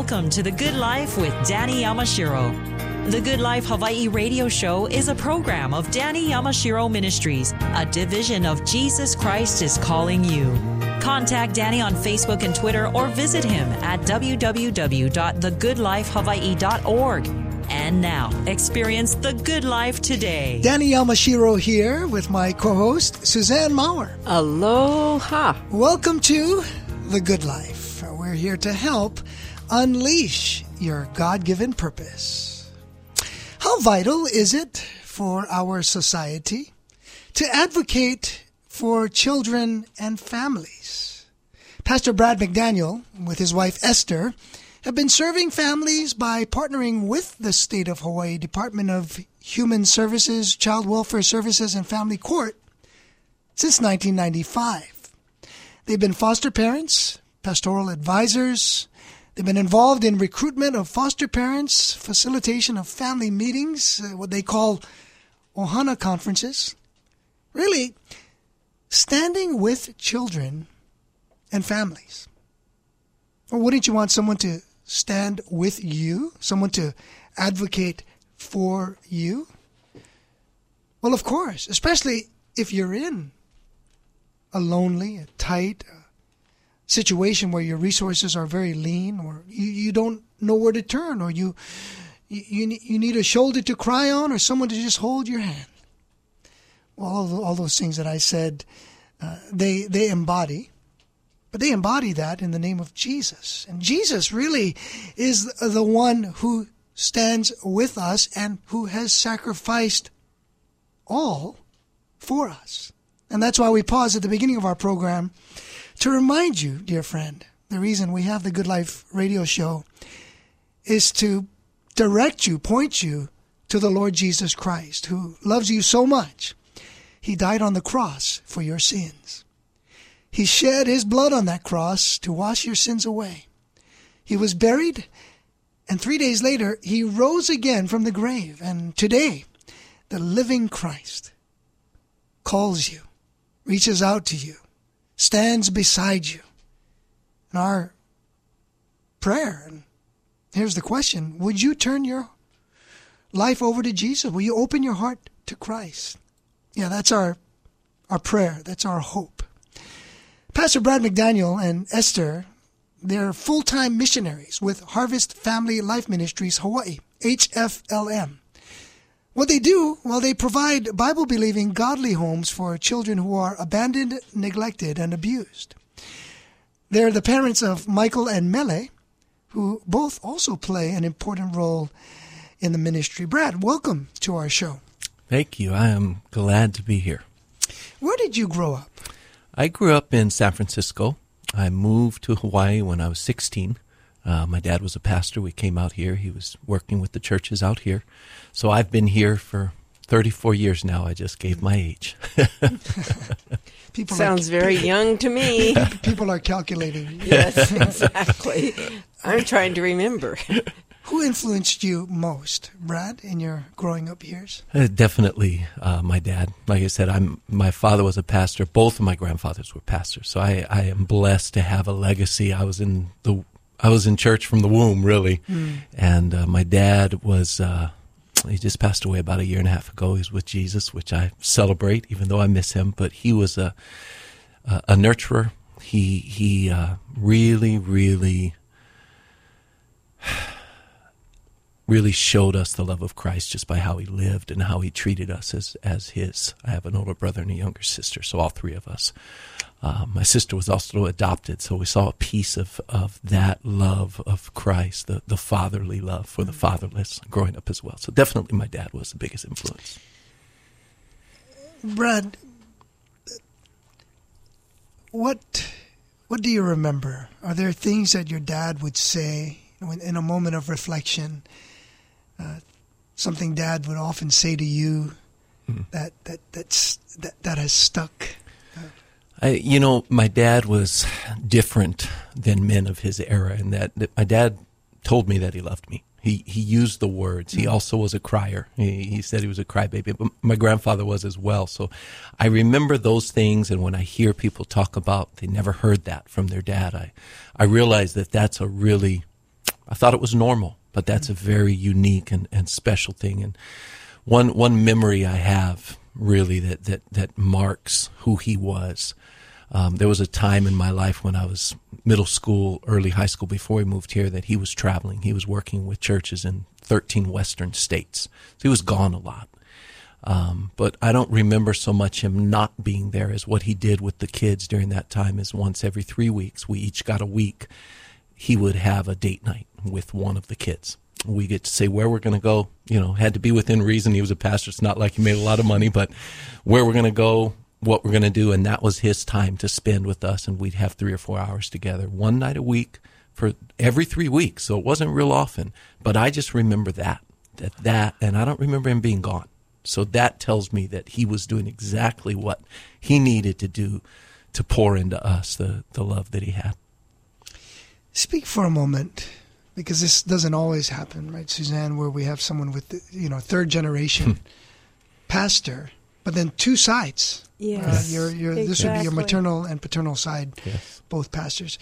Welcome to The Good Life with Danny Yamashiro. The Good Life Hawaii radio show is a program of Danny Yamashiro Ministries, a division of Jesus Christ is Calling You. Contact Danny on Facebook and Twitter or visit him at www.thegoodlifehawaii.org. And now, experience the good life today. Danny Yamashiro here with my co-host, Suzanne Maurer. Aloha. Welcome to The Good Life. We're here to help unleash your God-given purpose. How vital is it for our society to advocate for children and families? Pastor Brad McDaniel, with his wife Esther, have been serving families by partnering with the State of Hawaii Department of Human Services, Child Welfare Services, and Family Court since 1995. They've been foster parents, pastoral advisors. They've been involved in recruitment of foster parents, facilitation of family meetings, what they call Ohana conferences. Really, standing with children and families. Or wouldn't you want someone to stand with you, someone to advocate for you? Well, of course, especially if you're in a lonely, a tight situation where your resources are very lean, or you don't know where to turn, or you need a shoulder to cry on, or someone to just hold your hand. Well, all those things that I said, they embody. But they embody that in the name of Jesus. And Jesus really is the one who stands with us and who has sacrificed all for us. And that's why we pause at the beginning of our program to remind you, dear friend, the reason we have the Good Life radio show is to direct you, point you to the Lord Jesus Christ, who loves you so much. He died on the cross for your sins. He shed his blood on that cross to wash your sins away. He was buried, and 3 days later, he rose again from the grave. And today, the living Christ calls you, reaches out to you, stands beside you. And our prayer, and here's the question, would you turn your life over to Jesus? Will you open your heart to Christ? Yeah, that's our prayer. That's our hope. Pastor Brad McDaniel and Esther, they're full-time missionaries with Harvest Family Life Ministries Hawaii, HFLM. What they do, well, they provide Bible-believing, godly homes for children who are abandoned, neglected, and abused. They're the parents of Michael and Mele, who both also play an important role in the ministry. Brad, welcome to our show. Thank you. I am glad to be here. Where did you grow up? I grew up in San Francisco. I moved to Hawaii when I was 16. My dad was a pastor. We came out here. He was working with the churches out here. So I've been here for 34 years now. I just gave my age. Sounds very young to me. People are calculating. Yes, exactly. I'm trying to remember. Who influenced you most, Brad, in your growing up years? Definitely my dad. Like I said, my father was a pastor. Both of my grandfathers were pastors. So I am blessed to have a legacy. I was in church from the womb, really. And my dad was, he just passed away about 1.5 years ago. He's with Jesus, which I celebrate, even though I miss him. But he was a nurturer. He really showed us the love of Christ just by how he lived and how he treated us as his. I have an older brother and a younger sister, so all three of us. My sister was also adopted, so we saw a piece of that love of Christ, the fatherly love for the fatherless growing up as well. So definitely my dad was the biggest influence. Brad, what do you remember? Are there things that your dad would say in a moment of reflection? Something Dad would often say to you that has stuck. My dad was different than men of his era, in that my dad told me that he loved me. He used the words. He also was a crier. He said he was a crybaby, but my grandfather was as well. So I remember those things, and when I hear people talk about they never heard that from their dad, I realize that that's a really I thought it was normal, but that's a very unique and special thing. And one memory I have really that marks who he was. There was a time in my life when I was middle school, early high school, before he moved here, that he was traveling. He was working with churches in 13 western states. So he was gone a lot. But I don't remember so much him not being there as what he did with the kids during that time is once every 3 weeks, we each got a week, he would have a date night with one of the kids. We get to say where we're going to go, had to be within reason. He was a pastor. It's not like he made a lot of money, but where we're going to go, what we're going to do. And that was his time to spend with us. And we'd have 3 or 4 hours together, one night a week for every 3 weeks. So it wasn't real often, but I just remember that, and I don't remember him being gone. So that tells me that he was doing exactly what he needed to do to pour into us the love that he had. Speak for a moment, because this doesn't always happen, right, Suzanne, where we have someone with, third generation pastor, but then two sides. Yes, exactly. This would be your maternal and paternal side, yes. Both pastors.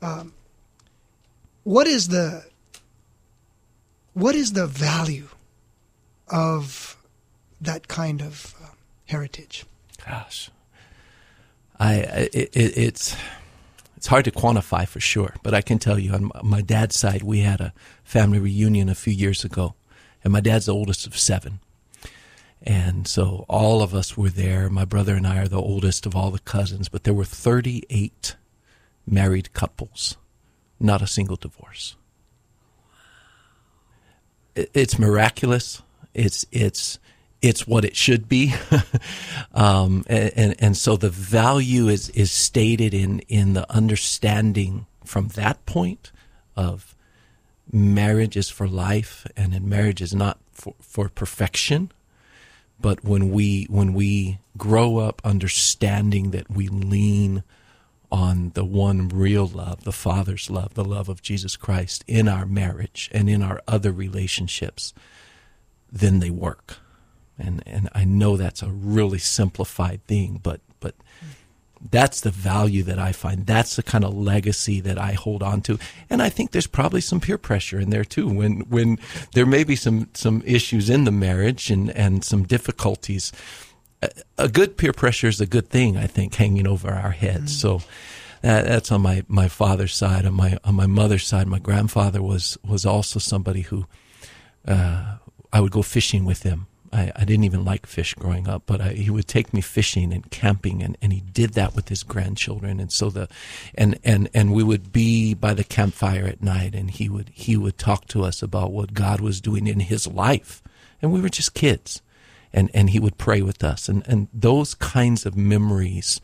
What is the value of that kind of heritage? Gosh, it's hard to quantify for sure, but I can tell you on my dad's side, we had a family reunion a few years ago, and my dad's the oldest of 7. And so all of us were there. My brother and I are the oldest of all the cousins, but there were 38 married couples, not a single divorce. It's miraculous. It's what it should be. And so the value is stated in the understanding from that point of marriage is for life, and in marriage is not for perfection. But when we grow up understanding that we lean on the one real love, the Father's love, the love of Jesus Christ in our marriage and in our other relationships, then they work. And I know that's a really simplified thing, but that's the value that I find. That's the kind of legacy that I hold on to. And I think there's probably some peer pressure in there too, when there may be some issues in the marriage and some difficulties. A good peer pressure is a good thing, I think, hanging over our heads. So that's on my father's side. On my mother's side, my grandfather was also somebody who I would go fishing with him. I didn't even like fish growing up, but he would take me fishing and camping, and he did that with his grandchildren. And so and we would be by the campfire at night, and he would talk to us about what God was doing in his life, and we were just kids, and he would pray with us, and those kinds of memories,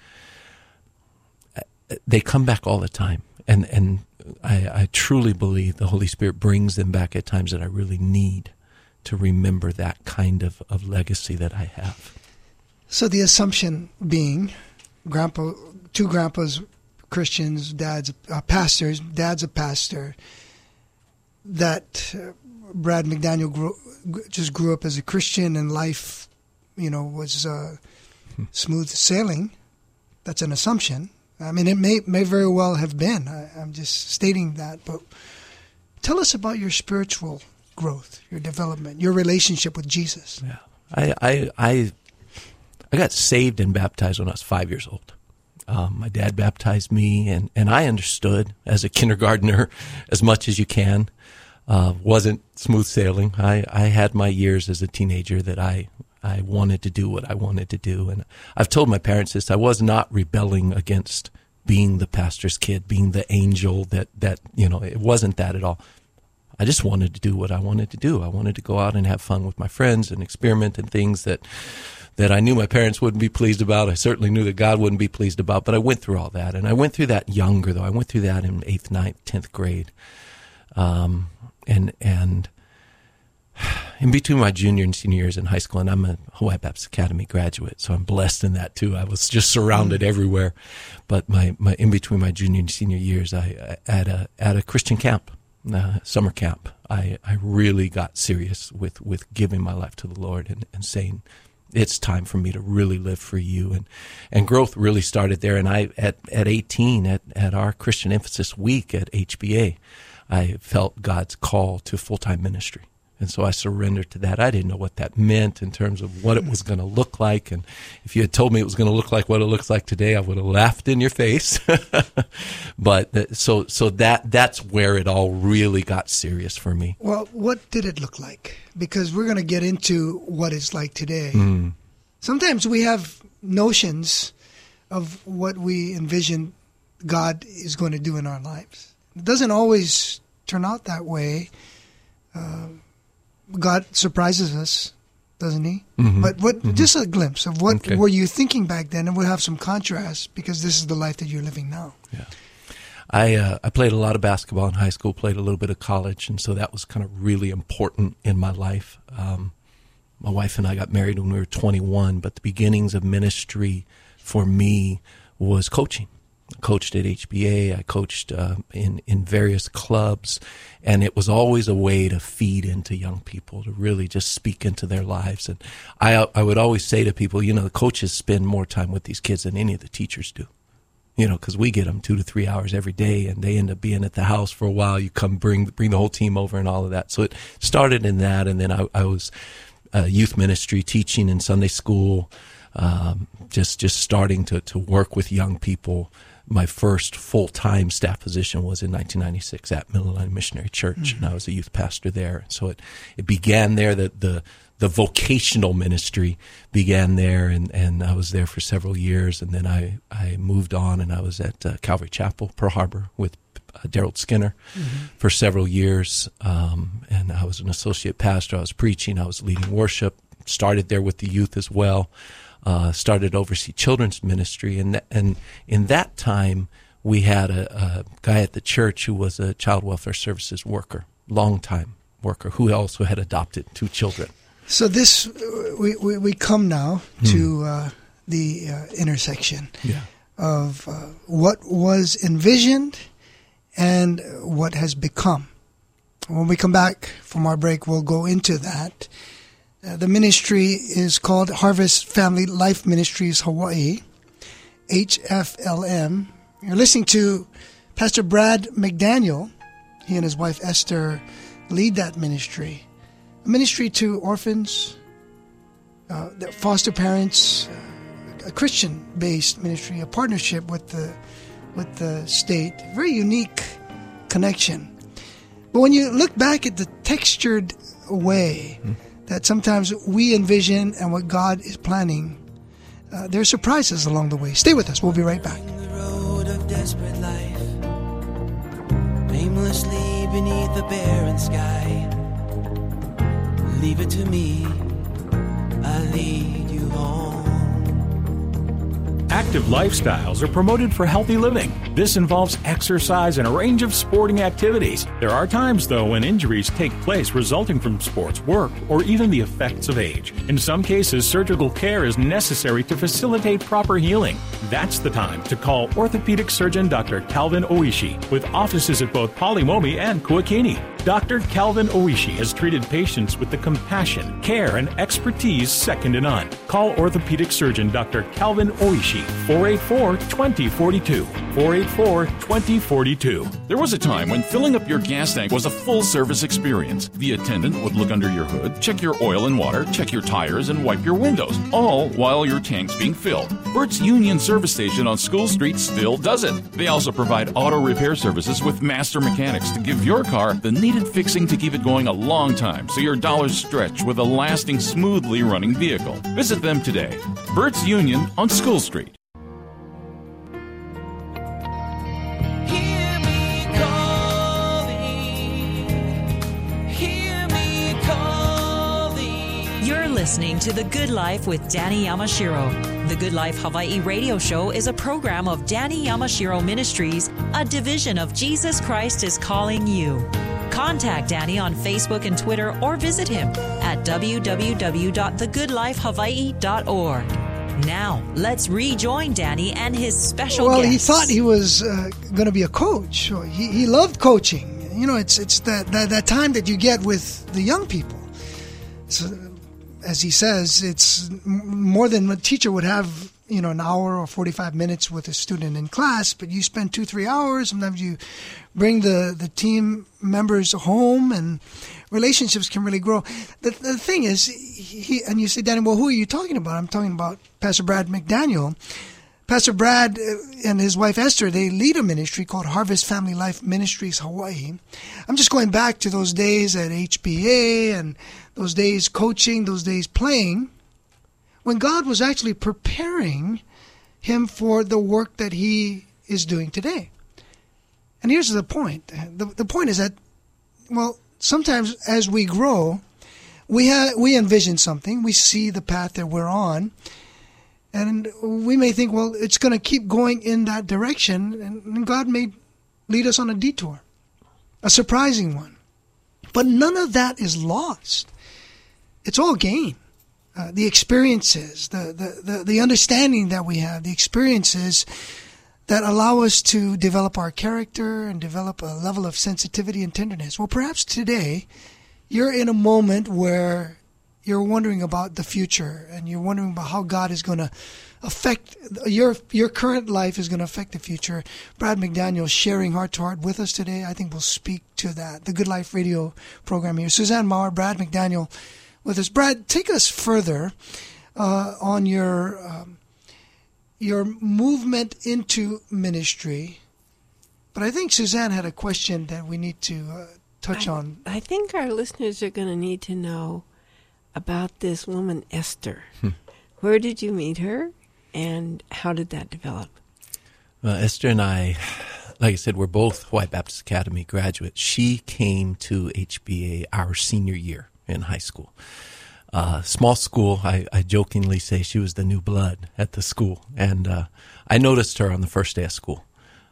they come back all the time, and I truly believe the Holy Spirit brings them back at times that I really need to remember that kind of legacy that I have. So the assumption being, two grandpas, Christians, dad's pastors, dad's a pastor, that Brad McDaniel just grew up as a Christian and life, was smooth sailing. That's an assumption. I mean, it may very well have been. I'm just stating that. But tell us about your spiritual growth, your development, your relationship with Jesus. Yeah, I got saved and baptized when I was 5 years old. My dad baptized me, and I understood as a kindergartner as much as you can. Wasn't smooth sailing. I had my years as a teenager that I wanted to do what I wanted to do, and I've told my parents this. I was not rebelling against being the pastor's kid, being the angel. That it wasn't that at all. I just wanted to do what I wanted to do. I wanted to go out and have fun with my friends and experiment in things that I knew my parents wouldn't be pleased about. I certainly knew that God wouldn't be pleased about, but I went through all that. And I went through that younger, though. I went through that in 8th, 9th, 10th grade. And in between my junior and senior years in high school, and I'm a Hawaii Baptist Academy graduate, so I'm blessed in that too. I was just surrounded everywhere. But my in between my junior and senior years, I at a Christian camp, summer camp, I really got serious with giving my life to the Lord and saying, it's time for me to really live for you. And growth really started there. And I, at 18, at our Christian Emphasis Week at HBA, I felt God's call to full-time ministry. And so I surrendered to that. I didn't know what that meant in terms of what it was going to look like. And if you had told me it was going to look like what it looks like today, I would have laughed in your face. But so that's where it all really got serious for me. Well, what did it look like? Because we're going to get into what it's like today. Sometimes we have notions of what we envision God is going to do in our lives. It doesn't always turn out that way. God surprises us, doesn't he? But just a glimpse of what were you thinking back then, and we'll have some contrast because this is the life that you're living now. Yeah, I played a lot of basketball in high school, played a little bit of college, and so that was kind of really important in my life. My wife and I got married when we were 21, but the beginnings of ministry for me was coaching. I coached at HBA, I coached in various clubs, and it was always a way to feed into young people, to really just speak into their lives. And I would always say to people, the coaches spend more time with these kids than any of the teachers do, because we get them 2 to 3 hours every day, and they end up being at the house for a while. You come bring the whole team over and all of that. So it started in that, and then I was youth ministry, teaching in Sunday school, just starting to work with young people. My first full-time staff position was in 1996 at Millerline Missionary Church, and I was a youth pastor there. So it began there. The vocational ministry began there, and I was there for several years. And then I moved on, and I was at Calvary Chapel, Pearl Harbor, with Daryl Skinner for several years. And I was an associate pastor. I was preaching. I was leading worship. Started there with the youth as well. Started Oversee Children's Ministry, and in that time we had a guy at the church who was a child welfare services worker, long-time worker, who also had adopted 2 children. So this we come now to the intersection of what was envisioned and what has become. When we come back from our break, we'll go into that. The ministry is called Harvest Family Life Ministries Hawaii, HFLM. You're listening to Pastor Brad McDaniel. He and his wife Esther lead that ministry. A ministry to orphans, foster parents, a Christian-based ministry, a partnership with the state. Very unique connection. But when you look back at the textured way that sometimes we envision and what God is planning, there are surprises along the way. Stay with us. We'll be right back. The road of desperate life, aimlessly beneath the barren sky. Leave it to me, I'll lead you home. Active lifestyles are promoted for healthy living. This involves exercise and a range of sporting activities. There are times, though, when injuries take place resulting from sports, work, or even the effects of age. In some cases, surgical care is necessary to facilitate proper healing. That's the time to call orthopedic surgeon Dr. Calvin Oishi, with offices at both Palimomi and Kuakini. Dr. Calvin Oishi has treated patients with the compassion, care, and expertise second to none. Call orthopedic surgeon Dr. Calvin Oishi, 484-2042, 484-2042. There was a time when filling up your gas tank was a full-service experience. The attendant would look under your hood, check your oil and water, check your tires, and wipe your windows, all while your tank's being filled. Bert's Union Service Station on School Street still does it. They also provide auto repair services with master mechanics to give your car the needed fixing to keep it going a long time so your dollars stretch with a lasting, smoothly running vehicle. Visit them today. Bert's Union on School Street. Listening to The Good Life with Danny Yamashiro. The Good Life Hawaii radio show is a program of Danny Yamashiro Ministries, a division of Jesus Christ is Calling You. Contact Danny on Facebook and Twitter or visit him at www.thegoodlifehawaii.org. Now, let's rejoin Danny and his special guest. Well, he thought he was going to be a coach. He loved coaching. You know, it's that time that you get with the young people. So, as he says, it's more than a teacher would have, an hour or 45 minutes with a student in class, but you spend 2-3 hours. Sometimes you bring the team members home, and relationships can really grow. The thing is, and you say, Danny, well, who are you talking about? I'm talking about Pastor Brad McDaniel. Pastor Brad and his wife Esther, they lead a ministry called Harvest Family Life Ministries Hawaii. I'm just going back to those days at HBA and those days coaching, those days playing, when God was actually preparing him for the work that he is doing today. And here's the point. The point is that, well, sometimes as we grow, we envision something, we see the path that we're on, and we may think, well, it's going to keep going in that direction, and God may lead us on a detour, a surprising one. But none of that is lost. It's all gain. The experiences, the understanding that we have, the experiences that allow us to develop our character and develop a level of sensitivity and tenderness. Well, perhaps today you're in a moment where you're wondering about the future, and you're wondering about how God is going to affect your current life is going to affect the future. Brad McDaniel sharing heart to heart with us today, I think will speak to that. The Good Life Radio program here. Suzanne Maurer, Brad McDaniel with us. Brad, take us further on your movement into ministry. But I think Suzanne had a question that we need to touch on. I think our listeners are going to need to know about this woman, Esther. Where did you meet her, and how did that develop? Well, Esther and I, like I said, we're both Hawaii Baptist Academy graduates. She came to HBA our senior year in high school. Small school, I jokingly say she was the new blood at the school. And I noticed her on the first day of school.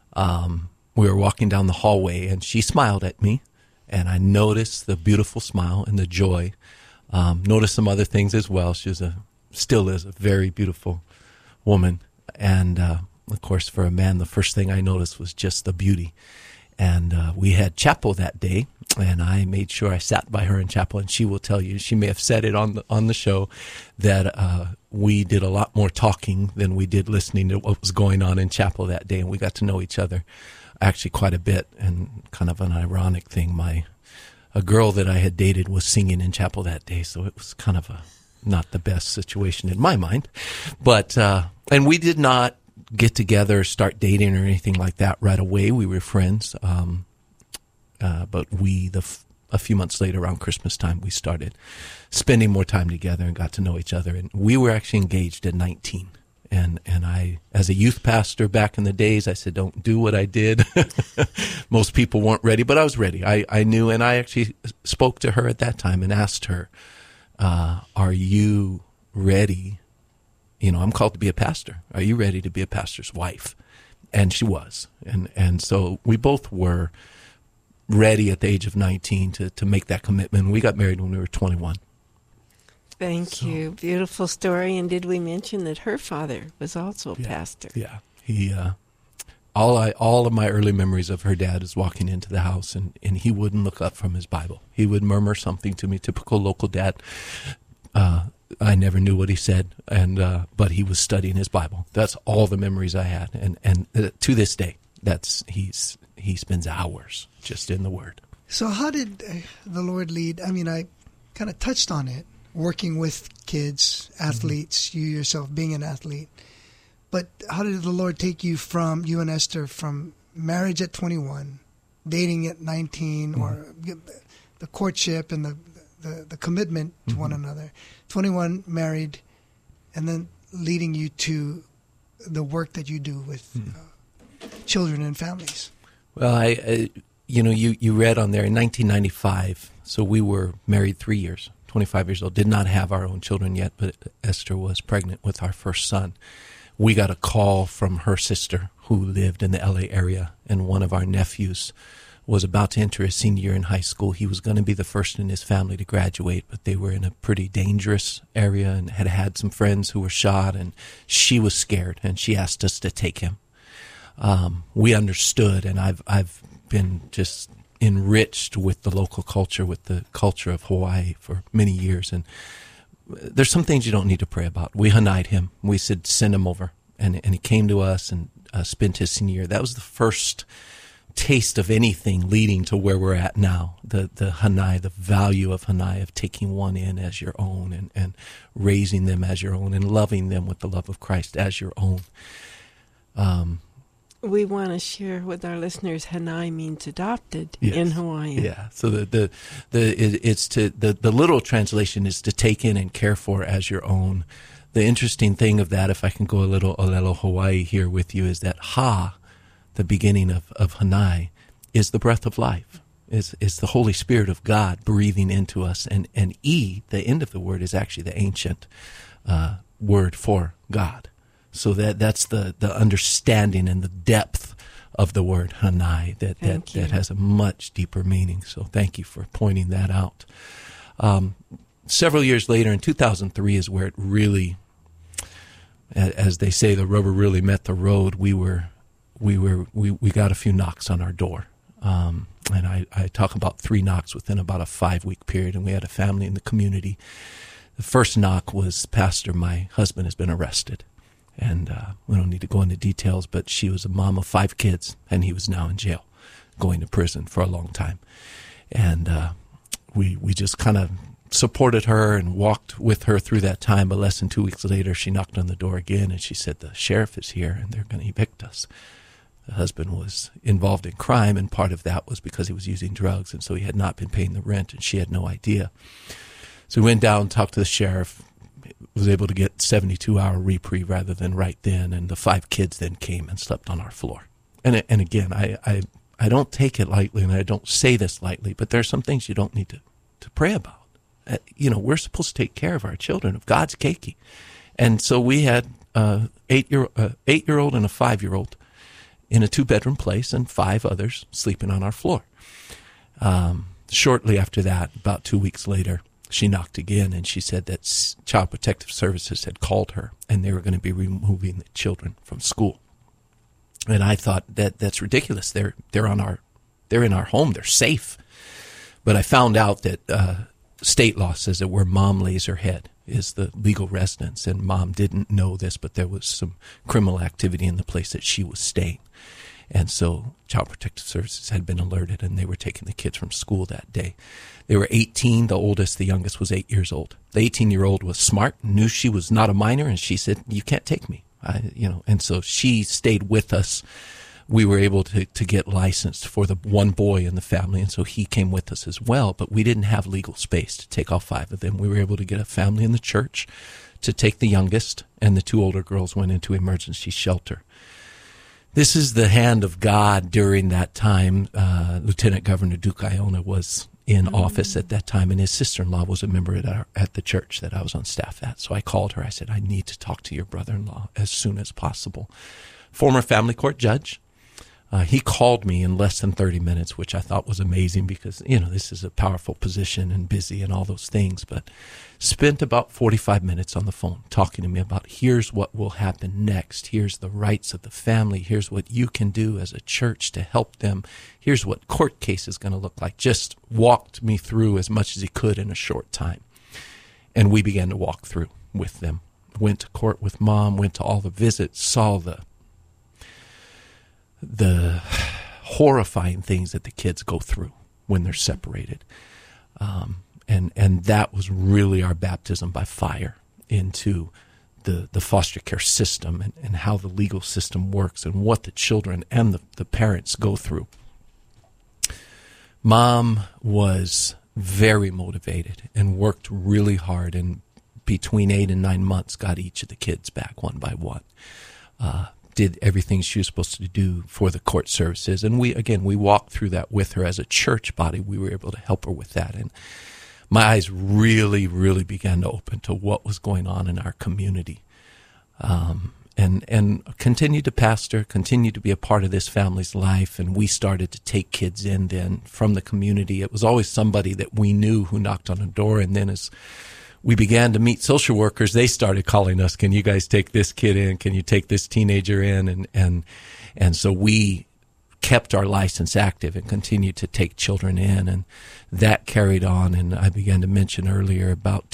We were walking down the hallway, and she smiled at me, and I noticed the beautiful smile and the joy. Noticed some other things as well. She was still is a very beautiful woman. And, of course, for a man, the first thing I noticed was just the beauty. And we had chapel that day, and I made sure I sat by her in chapel. And she will tell you, she may have said it on the show, that we did a lot more talking than we did listening to what was going on in chapel that day. And we got to know each other actually quite a bit. And kind of an ironic thing, a girl that I had dated was singing in chapel that day, so it was kind of not the best situation in my mind. But and we did not get together, start dating or anything like that right away. We were friends, but a few months later, around Christmas time, we started spending more time together and got to know each other. And we were actually engaged at 19. And I, as a youth pastor back in the days, I said, don't do what I did. Most people weren't ready, but I was ready. I knew, and I actually spoke to her at that time and asked her, are you ready? I'm called to be a pastor. Are you ready to be a pastor's wife? And she was. And so we both were ready at the age of 19 to make that commitment. We got married when we were 21. Thank you. Beautiful story. And did we mention that her father was also a pastor? Yeah. He, all of my early memories of her dad is walking into the house, and he wouldn't look up from his Bible. He would murmur something to me, typical local dad. I never knew what he said, but he was studying his Bible. That's all the memories I had. And to this day, he spends hours just in the Word. So how did the Lord lead? I mean, I kind of touched on it. Working with kids, athletes, you yourself being an athlete. But how did the Lord take you and Esther from marriage at 21, dating at 19, or the courtship and the commitment to one another, 21, married, and then leading you to the work that you do with children and families? Well, you read on there in 1995, so we were married 3 years. 25 years old, did not have our own children yet, but Esther was pregnant with our first son. We got a call from her sister who lived in the LA area, and one of our nephews was about to enter his senior year in high school. He was going to be the first in his family to graduate, but they were in a pretty dangerous area and had some friends who were shot, and she was scared, and she asked us to take him. We understood, and I've been just enriched with the local culture, with the culture of Hawaii for many years. And there's some things you don't need to pray about. We Hanai'd him. We said, send him over. And he came to us and spent his senior year. That was the first taste of anything leading to where we're at now. The Hanai, the value of Hanai, of taking one in as your own and raising them as your own and loving them with the love of Christ as your own. We want to share with our listeners, Hanai means adopted in Hawaiian. Yeah. So the literal translation is to take in and care for as your own. The interesting thing of that, if I can go a little Olelo Hawaii here with you, is that Ha, the beginning of Hanai, is the breath of life. Is the Holy Spirit of God breathing into us, and E, the end of the word, is actually the ancient word for God. So that's the understanding and the depth of the word Hanai that has a much deeper meaning. So thank you for pointing that out. Several years later, in 2003, is where it really, as they say, the rubber really met the road. We got a few knocks on our door. And I talk about 3 knocks within about a 5-week period, and we had a family in the community. The first knock was, Pastor, my husband has been arrested. And we don't need to go into details, but she was a mom of 5 kids, and he was now in jail, going to prison for a long time. And we just kind of supported her and walked with her through that time. But less than 2 weeks later, she knocked on the door again, and she said, the sheriff is here, and they're going to evict us. The husband was involved in crime, and part of that was because he was using drugs, and so he had not been paying the rent, and she had no idea. So we went down, talked to the sheriff, was able to get 72-hour reprieve rather than right then, and the 5 kids then came and slept on our floor. And again, I don't take it lightly, and I don't say this lightly, but there are some things you don't need to pray about. We're supposed to take care of our children, of God's keiki. And so we had an 8-year-old and a 5-year-old in a 2-bedroom place, and 5 others sleeping on our floor. Shortly after that, about 2 weeks later, she knocked again, and she said that Child Protective Services had called her, and they were going to be removing the children from school. And I thought that's ridiculous. They're in our home. They're safe. But I found out that state law says that where mom lays her head is the legal residence, and mom didn't know this, but there was some criminal activity in the place that she was staying. And so Child Protective Services had been alerted, and they were taking the kids from school that day. They were 18. The oldest, the youngest, was 8 years old. The 18-year-old was smart, knew she was not a minor, and she said, you can't take me. And so she stayed with us. We were able to get licensed for the one boy in the family, and so he came with us as well. But we didn't have legal space to take all 5 of them. We were able to get a family in the church to take the youngest, and the 2 older girls went into emergency shelter. This is the hand of God during that time. Lieutenant Governor Duke Iona was in office at that time, and his sister-in-law was a member at the church that I was on staff at. So I called her. I said, I need to talk to your brother-in-law as soon as possible. Former family court judge. He called me in less than 30 minutes, which I thought was amazing because, this is a powerful position and busy and all those things. But spent about 45 minutes on the phone talking to me about here's what will happen next. Here's the rights of the family. Here's what you can do as a church to help them. Here's what court case is going to look like. Just walked me through as much as he could in a short time. And we began to walk through with them. Went to court with mom, went to all the visits, saw the horrifying things that the kids go through when they're separated. And that was really our baptism by fire into the foster care system and how the legal system works and what the children and the parents go through. Mom was very motivated and worked really hard, and between 8 and 9 months got each of the kids back one by one. Did everything she was supposed to do for the court services. And we walked through that with her as a church body. We were able to help her with that. And my eyes really, really began to open to what was going on in our community. And continued to pastor, continued to be a part of this family's life. And we started to take kids in then from the community. It was always somebody that we knew who knocked on a door. And then as we began to meet social workers, they started calling us, can you guys take this kid in? Can you take this teenager in? And so we kept our license active and continued to take children in, and that carried on. And I began to mention earlier about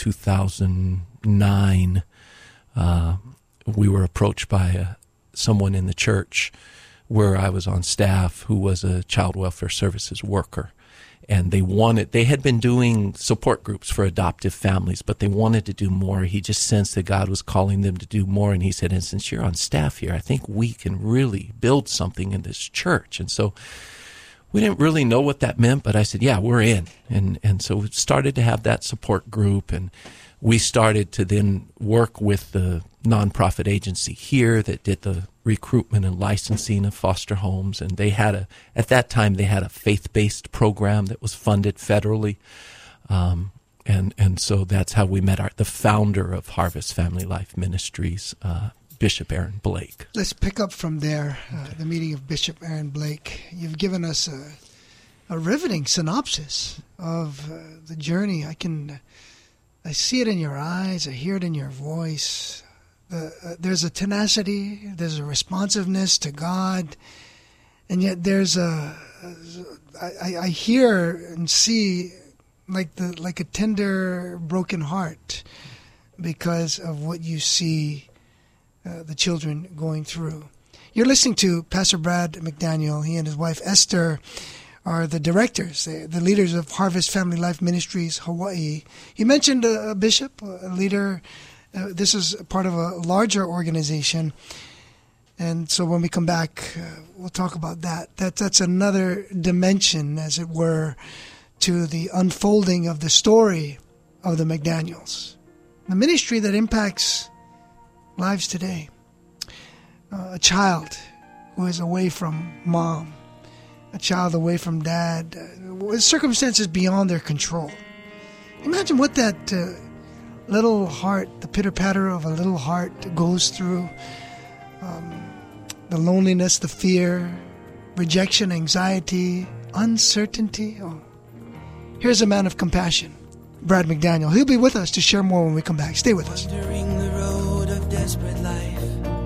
2009, we were approached by someone in the church where I was on staff who was a child welfare services worker. And they had been doing support groups for adoptive families, but they wanted to do more. He just sensed that God was calling them to do more. And he said, and since you're on staff here, I think we can really build something in this church. And so we didn't really know what that meant, but I said, yeah, we're in. And so we started to have that support group, and we started to then work with the nonprofit agency here that did the recruitment and licensing of foster homes. And at that time, they had a faith-based program that was funded federally. And so that's how we met the founder of Harvest Family Life Ministries, Bishop Aaron Blake. Let's pick up from there, the meeting of Bishop Aaron Blake. You've given us a riveting synopsis of the journey. I see it in your eyes. I hear it in your voice. There's a tenacity. There's a responsiveness to God. And yet there's I hear and see like a tender, broken heart because of what you see the children going through. You're listening to Pastor Brad McDaniel. He and his wife Esther are the directors, the leaders of Harvest Family Life Ministries, Hawaii. He mentioned a bishop, a leader. This is part of a larger organization. And so when we come back, we'll talk about that. That's another dimension, as it were, to the unfolding of the story of the McDaniels. The ministry that impacts lives today. A child who is away from mom. A child away from dad, with circumstances beyond their control. Imagine what that little heart, the pitter-patter of a little heart goes through. The loneliness, the fear, rejection, anxiety, uncertainty. Oh. Here's a man of compassion, Brad McDaniel. He'll be with us to share more when we come back. Stay with us. Wandering the road of desperate life,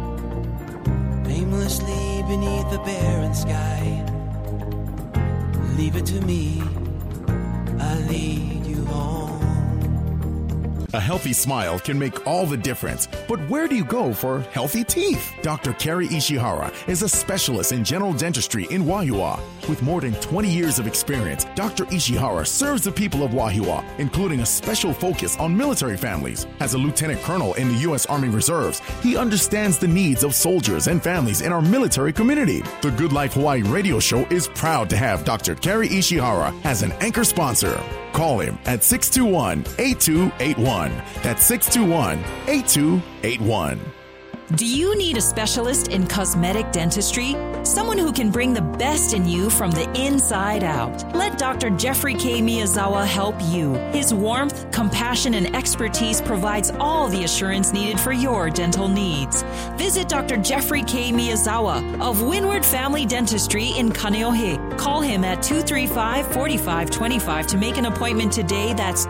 aimlessly beneath the barren sky. Leave it to me, I'll lead you home. A healthy smile can make all the difference. But where do you go for healthy teeth? Dr. Kerry Ishihara is a specialist in general dentistry in Wahiawa. With more than 20 years of experience, Dr. Ishihara serves the people of Wahiawa, including a special focus on military families. As a lieutenant colonel in the U.S. Army Reserves, he understands the needs of soldiers and families in our military community. The Good Life Hawaii radio show is proud to have Dr. Kerry Ishihara as an anchor sponsor. Call him at 621-8281. That's 621-8281. Do you need a specialist in cosmetic dentistry? Someone who can bring the best in you from the inside out. Let Dr. Jeffrey K. Miyazawa help you. His warmth, compassion, and expertise provides all the assurance needed for your dental needs. Visit Dr. Jeffrey K. Miyazawa of Windward Family Dentistry in Kaneohe. Call him at 235-4525 to make an appointment today. That's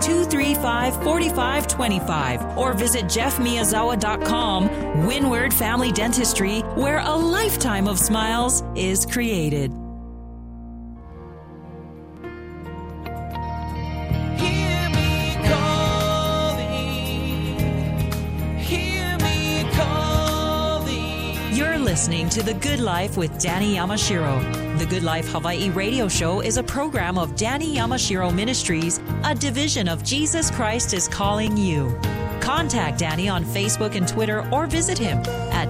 235-4525. Or visit jeffmiyazawa.com. Windward Family Dentistry, where a lifetime of smiles is created. Hear me calling. You're listening to The Good Life with Danny Yamashiro. The Good Life Hawaii radio show is a program of Danny Yamashiro Ministries, a division of Jesus Christ is Calling You. Contact Danny on Facebook and Twitter or visit him at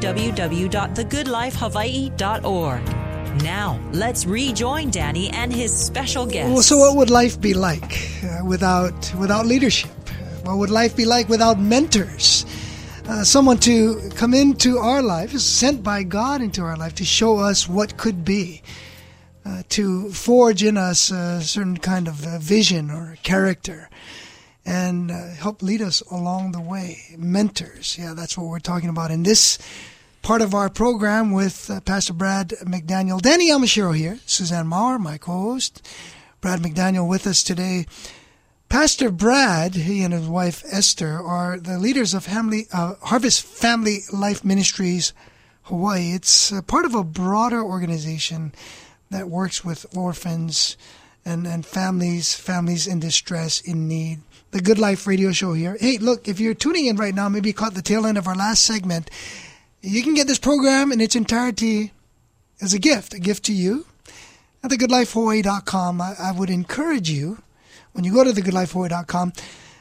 www.thegoodlifehawaii.org. Now, let's rejoin Danny and his special guest. Well, so what would life be like without leadership? What would life be like without mentors? Someone to come into our life, sent by God into our life to show us what could be, to forge in us a certain kind of vision or character, and help lead us along the way. Mentors. Yeah, that's what we're talking about in this part of our program with Pastor Brad McDaniel. Danny Yamashiro here. Suzanne Maurer, my co-host. Brad McDaniel with us today. Pastor Brad, he and his wife Esther, are the leaders of Harvest Family Life Ministries Hawaii. It's part of a broader organization that works with orphans and families in distress, in need. The Good Life Radio Show here. Hey, look, if you're tuning in right now, maybe you caught the tail end of our last segment, you can get this program in its entirety as a gift to you at thegoodlifehawaii.com. I would encourage you, when you go to thegoodlifehawaii.com,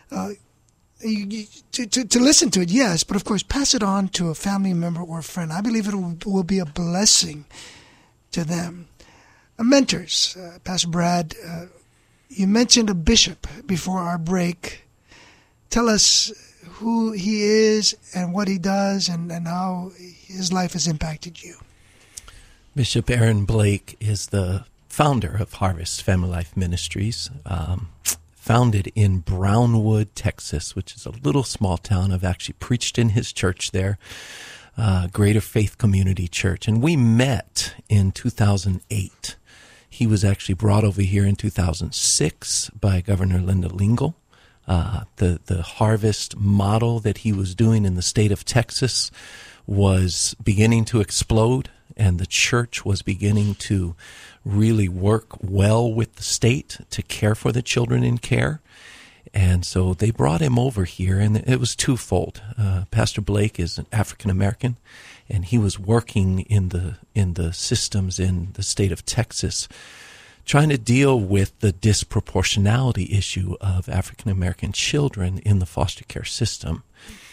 to listen to it, yes, but of course, pass it on to a family member or a friend. I believe it will be a blessing to them. Mentors, Pastor Brad, you mentioned a bishop before our break. Tell us who he is and what he does and how his life has impacted you. Bishop Aaron Blake is the founder of Harvest Family Life Ministries, founded in Brownwood, Texas, which is a little small town. I've actually preached in his church there, Greater Faith Community Church. And we met in 2008. He was actually brought over here in 2006 by Governor Linda Lingle. The harvest model that he was doing in the state of Texas was beginning to explode, and the church was beginning to really work well with the state to care for the children in care. And so they brought him over here, and it was twofold. Pastor Blake is an African-American, and he was working in the systems in the state of Texas, trying to deal with the disproportionality issue of African-American children in the foster care system,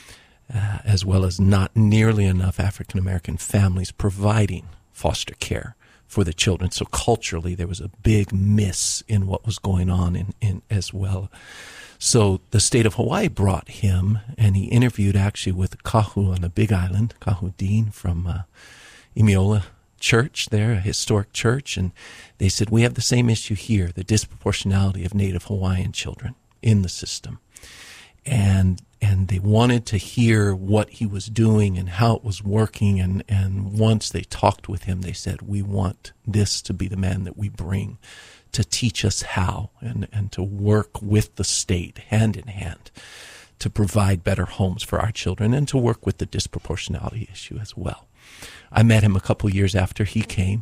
as well as not nearly enough African-American families providing foster care for the children. So culturally, there was a big miss in what was going on in as well. So the state of Hawaii brought him, and he interviewed actually with Kahu on the Big Island, Kahu Dean from Imiola Church there, a historic church, and they said, we have the same issue here, the disproportionality of Native Hawaiian children in the system. And they wanted to hear what he was doing and how it was working, and once they talked with him, they said, we want this to be the man that we bring to teach us how and to work with the state hand in hand to provide better homes for our children and to work with the disproportionality issue as well. I met him a couple years after he came.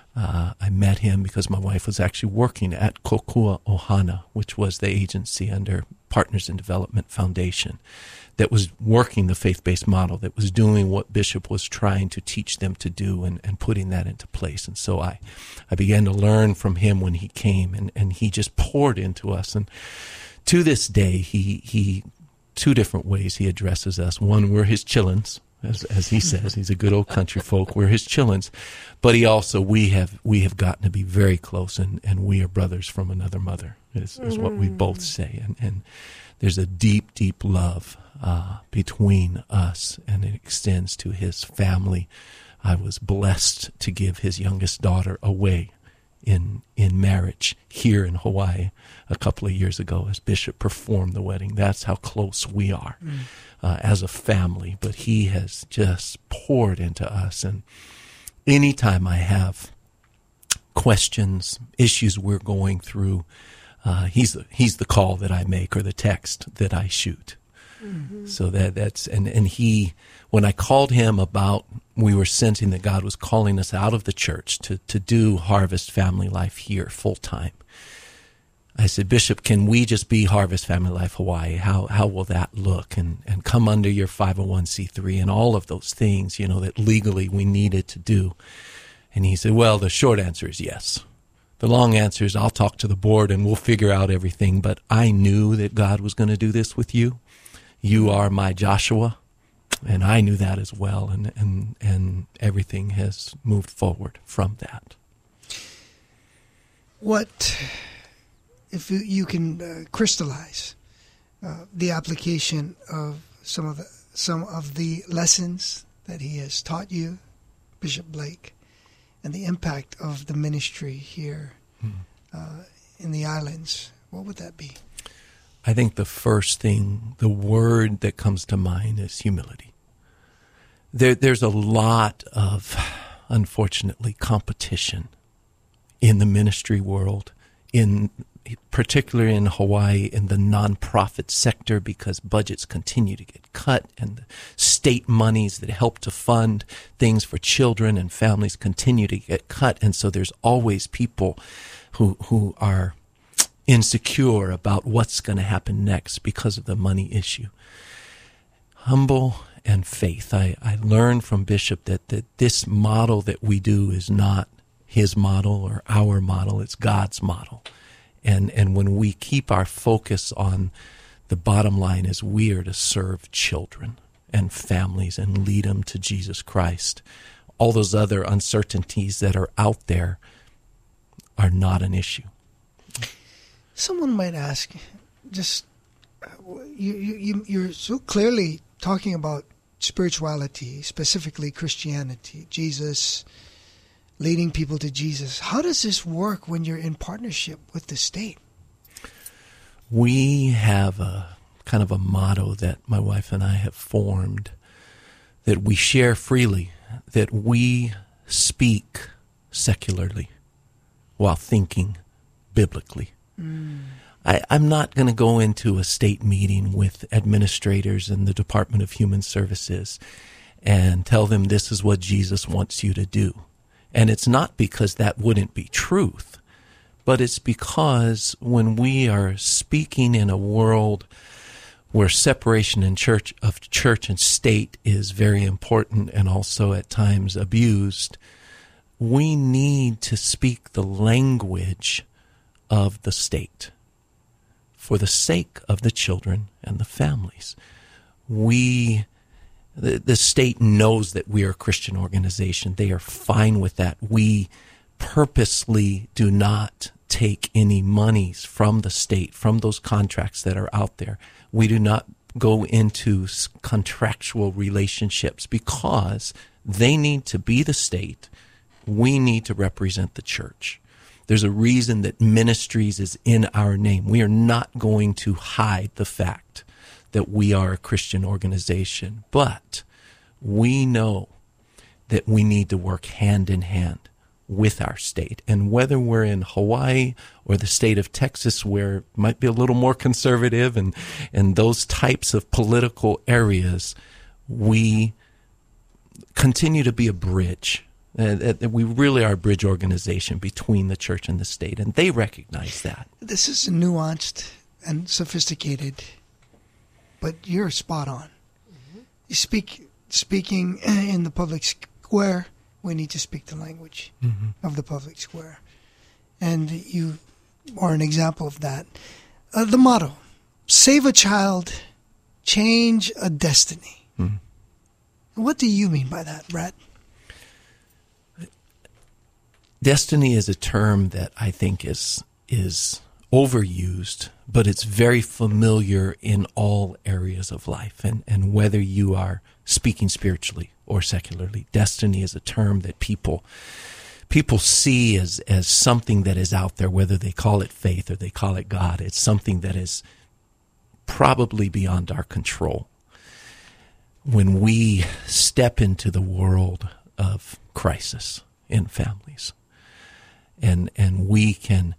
I met him because my wife was actually working at Kokua Ohana, which was the agency under Partners in Development Foundation that was working the faith-based model, that was doing what Bishop was trying to teach them to do and putting that into place. And so I began to learn from him when he came, and he just poured into us. And to this day, he two different ways he addresses us. One, we're his chillins. As he says, he's a good old country folk. We're his chillins, but he also we have gotten to be very close, and we are brothers from another mother. Is what we both say, and there's a deep, deep love between us, and it extends to his family. I was blessed to give his youngest daughter away in marriage here in Hawaii a couple of years ago as Bishop performed the wedding. That's how close we are. As a family, but he has just poured into us. And anytime I have questions, issues we're going through, he's the call that I make or the text that I shoot. Mm-hmm. So that's and he, when I called him about, we were sensing that God was calling us out of the church to do Harvest Family Life here full time. I said, Bishop, can we just be Harvest Family Life Hawaii? How will that look? And come under your 501c3 and all of those things, that legally we needed to do. And he said, well, the short answer is yes. The long answer is I'll talk to the board and we'll figure out everything. But I knew that God was going to do this with you. You are my Joshua. And I knew that as well. And everything has moved forward from that. What... If you can crystallize the application of some of the lessons that he has taught you, Bishop Blake, and the impact of the ministry here in the islands, what would that be? I think the first thing, the word that comes to mind is humility. There's a lot of, unfortunately, competition in the ministry world, in particularly in Hawaii, in the nonprofit sector, because budgets continue to get cut and the state monies that help to fund things for children and families continue to get cut. And so there's always people who are insecure about what's going to happen next because of the money issue. Humble and faith. I learned from Bishop that this model that we do is not his model or our model, it's God's model. And when we keep our focus on the bottom line is we are to serve children and families and lead them to Jesus Christ, all those other uncertainties that are out there are not an issue. Someone might ask, just you're so clearly talking about spirituality, specifically Christianity, Jesus, leading people to Jesus. How does this work when you're in partnership with the state? We have a kind of a motto that my wife and I have formed, that we share freely, that we speak secularly while thinking biblically. I'm not going to go into a state meeting with administrators in the Department of Human Services and tell them this is what Jesus wants you to do. And it's not because that wouldn't be truth, but it's because when we are speaking in a world where separation in church and state is very important and also at times abused, we need to speak the language of the state for the sake of the children and the families. The state knows that we are a Christian organization. They are fine with that. We purposely do not take any monies from the state, from those contracts that are out there. We do not go into contractual relationships because they need to be the state. We need to represent the church. There's a reason that ministries is in our name. We are not going to hide the fact that we are a Christian organization, but we know that we need to work hand in hand with our state. And whether we're in Hawaii or the state of Texas, where it might be a little more conservative and those types of political areas, we continue to be a bridge. We really are a bridge organization between the church and the state, and they recognize that. This is nuanced and sophisticated, but you're spot on. Mm-hmm. Speaking in the public square, we need to speak the language of the public square. And you are an example of that. The motto, save a child, change a destiny. Mm-hmm. What do you mean by that, Brad? Destiny is a term that I think is overused, but it's very familiar in all areas of life. And whether you are speaking spiritually or secularly, destiny is a term that people see as something that is out there, whether they call it faith or they call it God. It's something that is probably beyond our control. When we step into the world of crisis in families, and we can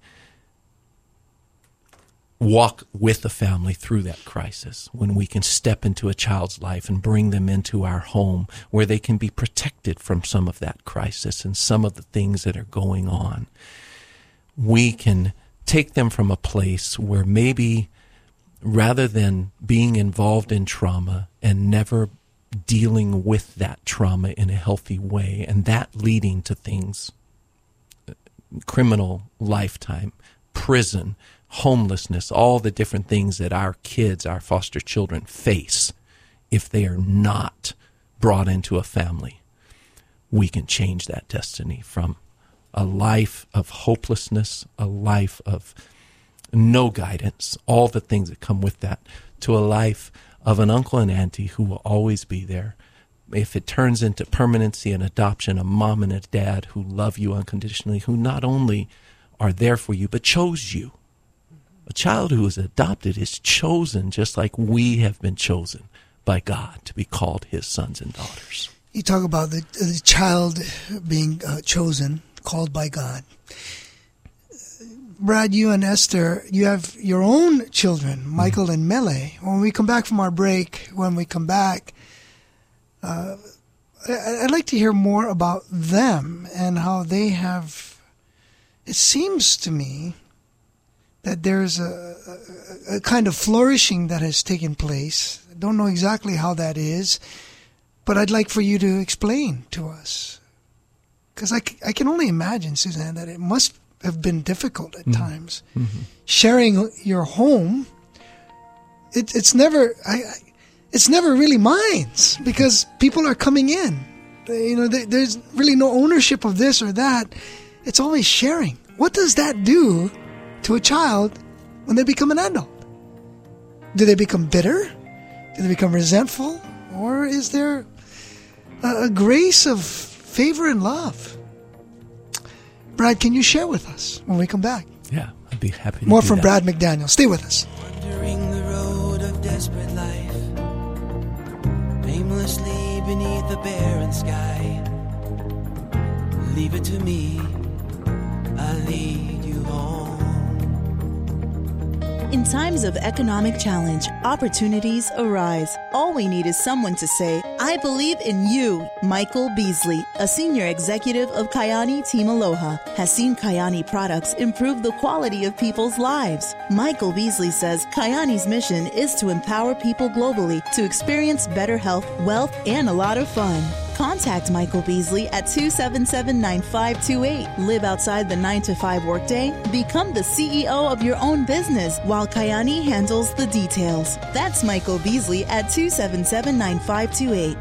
walk with the family through that crisis, when we can step into a child's life and bring them into our home where they can be protected from some of that crisis and some of the things that are going on, we can take them from a place where maybe rather than being involved in trauma and never dealing with that trauma in a healthy way, and that leading to things, criminal lifetime, prison, homelessness, all the different things that our kids, our foster children face if they are not brought into a family. We can change that destiny from a life of hopelessness, a life of no guidance, all the things that come with that, to a life of an uncle and auntie who will always be there. If it turns into permanency and adoption, a mom and a dad who love you unconditionally, who not only are there for you, but chose you. A child who is adopted is chosen just like we have been chosen by God to be called his sons and daughters. You talk about the child being chosen, called by God. Brad, you and Esther, you have your own children, Michael and Mele. When we come back from our break, I'd like to hear more about them and how they have. It seems to me that there's a kind of flourishing that has taken place. I don't know exactly how that is, but I'd like for you to explain to us. Because I can only imagine, Suzanne, that it must have been difficult at times. Mm-hmm. Sharing your home, it's never really mine, because people are coming in. There's really no ownership of this or that. It's always sharing. What does that do to a child when they become an adult? Do they become bitter? Do they become resentful? Or is there a grace of favor and love? Brad, can you share with us when we come back? Yeah, I'd be happy to More do from that. Brad McDaniel. Stay with us. Wandering the road of desperate life, aimlessly beneath the barren sky. Leave it to me, I'll lead you home. In times of economic challenge, opportunities arise. All we need is someone to say, I believe in you. Michael Beasley, a senior executive of Kayani Team Aloha, has seen Kayani products improve the quality of people's lives. Michael Beasley says Kayani's mission is to empower people globally to experience better health, wealth, and a lot of fun. Contact Michael Beasley at 277-9528. Live outside the 9-to-5 workday. Become the CEO of your own business while Kayani handles the details. That's Michael Beasley at 277-9528.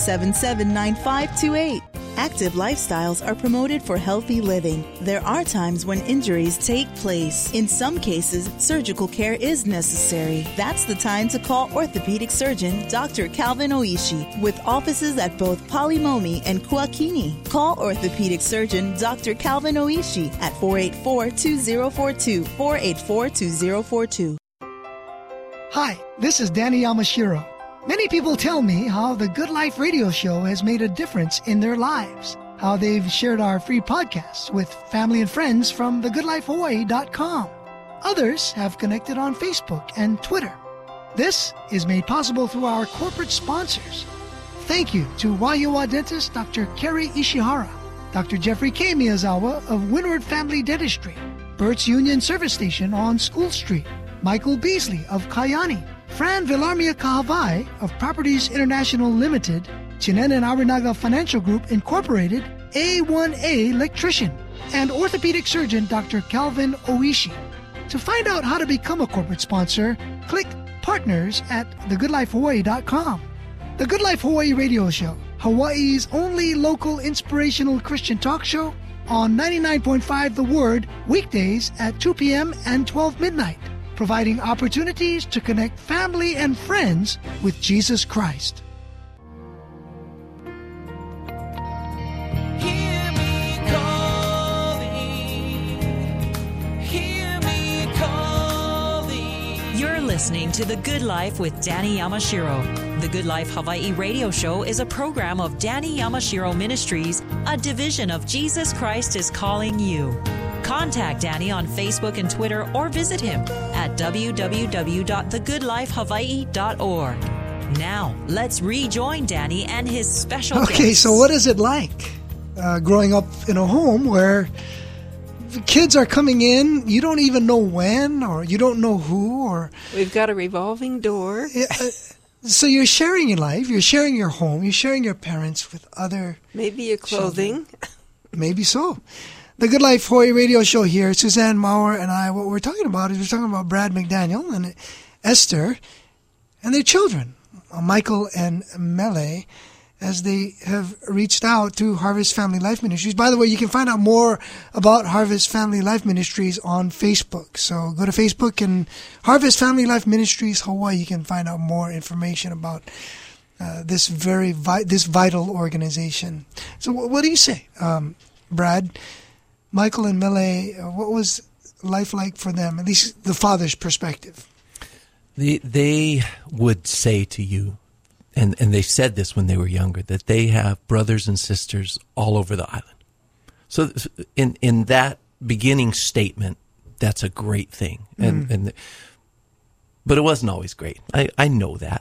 277-9528. Active lifestyles are promoted for healthy living. There are times when injuries take place. In some cases, surgical care is necessary. That's the time to call orthopedic surgeon Dr. Calvin Oishi with offices at both Palimomi and Kuakini. Call orthopedic surgeon Dr. Calvin Oishi at 484-2042, 484-2042. Hi, this is Danny Yamashiro. Many people tell me how the Good Life radio show has made a difference in their lives, how they've shared our free podcasts with family and friends from thegoodlifehawaii.com. Others have connected on Facebook and Twitter. This is made possible through our corporate sponsors. Thank you to Waiua dentist Dr. Kerry Ishihara, Dr. Jeffrey K. Miyazawa of Windward Family Dentistry, Burt's Union Service Station on School Street, Michael Beasley of Kayani, Fran Villarmia Kahavai of Properties International Limited, Chinen and Arinaga Financial Group Incorporated, A1A Electrician, and orthopedic surgeon Dr. Calvin Oishi. To find out how to become a corporate sponsor, click Partners at thegoodlifehawaii.com. The Good Life Hawaii Radio Show, Hawaii's only local inspirational Christian talk show on 99.5 The Word, weekdays at 2 p.m. and 12 midnight. Providing opportunities to connect family and friends with Jesus Christ. Hear me calling, hear me calling. You're listening to The Good Life with Danny Yamashiro. The Good Life Hawaii Radio Show is a program of Danny Yamashiro Ministries, a division of Jesus Christ is Calling You. Contact Danny on Facebook and Twitter or visit him at www.thegoodlifehawaii.org. Now, let's rejoin Danny and his special guest. Okay, so what is it like growing up in a home where the kids are coming in, you don't even know when, or you don't know who, or... We've got a revolving door. So you're sharing your life, you're sharing your home, you're sharing your parents with other... Maybe your clothing. Maybe so. The Good Life Hawaii Radio Show here. Suzanne Maurer and I, what we're talking about is we're talking about Brad McDaniel and Esther and their children, Michael and Mele, as they have reached out to Harvest Family Life Ministries. By the way, you can find out more about Harvest Family Life Ministries on Facebook. So go to Facebook and Harvest Family Life Ministries Hawaii. You can find out more information about this vital organization. So what do you say, Brad? Michael and Mele, what was life like for them, at least the father's perspective? They would say to you, and they said this when they were younger, that they have brothers and sisters all over the island. So in that beginning statement, that's a great thing. But it wasn't always great. I know that.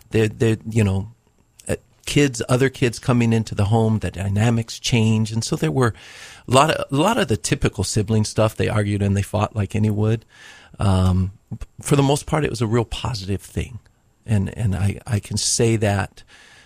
Other kids coming into the home, the dynamics change. And so there were a lot of the typical sibling stuff. They argued and they fought like any would. For the most part, it was a real positive thing. And I can say that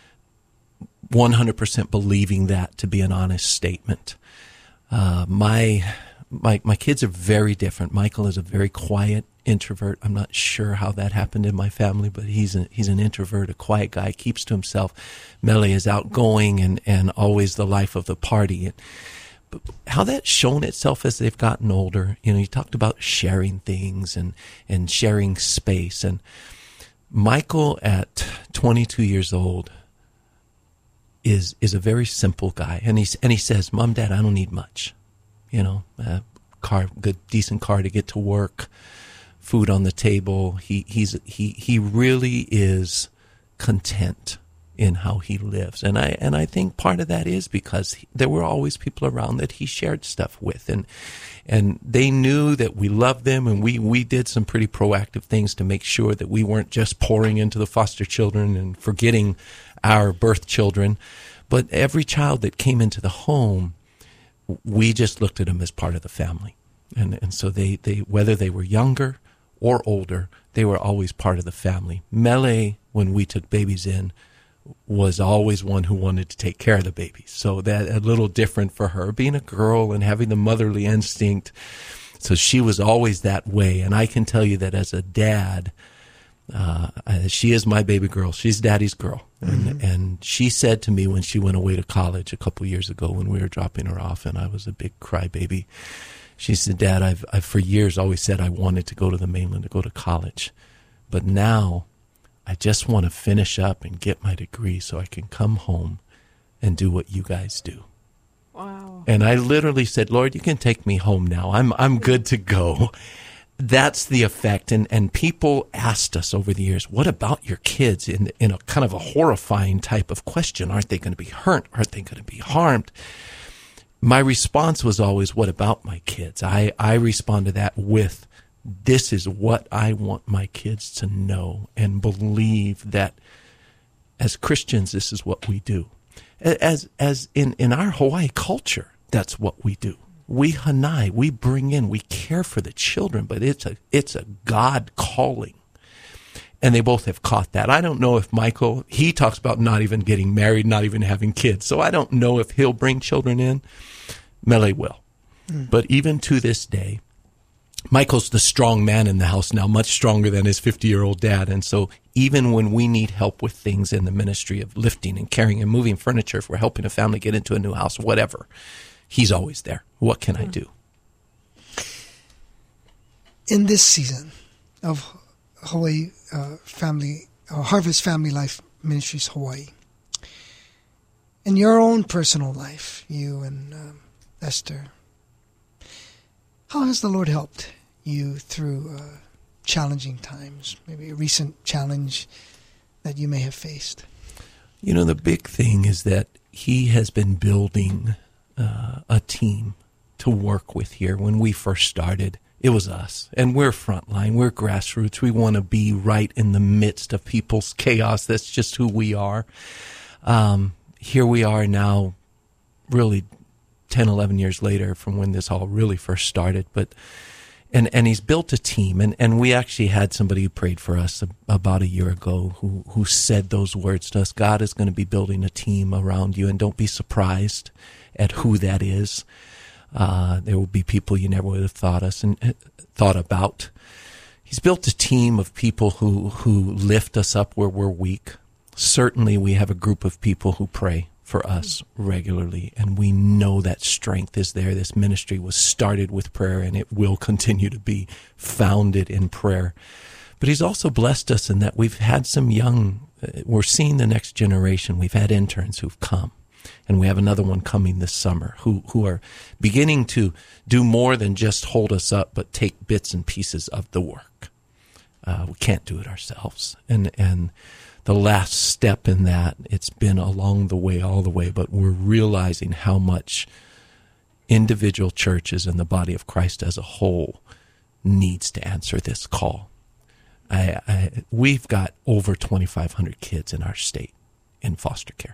100% believing that to be an honest statement. My kids are very different. Michael is a very quiet introvert. I'm not sure how that happened in my family, but he's an introvert, a quiet guy, keeps to himself. Mele is outgoing and always the life of the party. But how that's shown itself as they've gotten older, you talked about sharing things and sharing space. And Michael at 22 years old is a very simple guy. And he says, Mom, Dad, I don't need much. Decent car to get to work, food on the table. He really is content in how he lives. And I think part of that is because there were always people around that he shared stuff with, and they knew that we loved them, and we did some pretty proactive things to make sure that we weren't just pouring into the foster children and forgetting our birth children. But every child that came into the home, we just looked at them as part of the family. And so they whether they were younger or older, they were always part of the family. Mele, when we took babies in, was always one who wanted to take care of the babies. So that a little different for her, being a girl and having the motherly instinct. So she was always that way. And I can tell you that as a dad, she is my baby girl. She's Daddy's girl. And she said to me when she went away to college a couple years ago when we were dropping her off, and I was a big crybaby, she said, Dad, I've for years always said I wanted to go to the mainland to go to college. But now I just want to finish up and get my degree so I can come home and do what you guys do. Wow. And I literally said, Lord, you can take me home now. I'm good to go. That's the effect. And people asked us over the years, what about your kids, in a kind of a horrifying type of question? Aren't they going to be hurt? Aren't they going to be harmed? My response was always, what about my kids? I respond to that with, this is what I want my kids to know and believe, that as Christians, this is what we do. As in our Hawaii culture, that's what we do. We hanai, we bring in, we care for the children, but it's a God calling. And they both have caught that. I don't know if Michael, he talks about not even getting married, not even having kids. So I don't know if he'll bring children in. Mele will. But even to this day, Michael's the strong man in the house now, much stronger than his 50-year-old dad. And so even when we need help with things in the ministry of lifting and carrying and moving furniture, if we're helping a family get into a new house, whatever, he's always there. What can I do? In this season of Hawaii Harvest Family Life Ministries Hawaii, in your own personal life, you and Esther, how has the Lord helped you through challenging times, maybe a recent challenge that you may have faced? The big thing is that he has been building a team to work with here. When we first started, it was us. And we're frontline. We're grassroots. We want to be right in the midst of people's chaos. That's just who we are. Here we are now, really 10, 11 years later from when this all really first started. And he's built a team. And we actually had somebody who prayed for us about a year ago who said those words to us. God is going to be building a team around you, and don't be surprised at who that is. There will be people you never would have thought about. He's built a team of people who lift us up where we're weak. Certainly we have a group of people who pray for us regularly, and we know that strength is there. This ministry was started with prayer, and it will continue to be founded in prayer. But he's also blessed us in that we've had some we're seeing the next generation. We've had interns who've come, and we have another one coming this summer who are beginning to do more than just hold us up, but take bits and pieces of the work. We can't do it ourselves. And the last step in that, it's been along the way, all the way, but we're realizing how much individual churches and the body of Christ as a whole needs to answer this call. We've got over 2,500 kids in our state in foster care.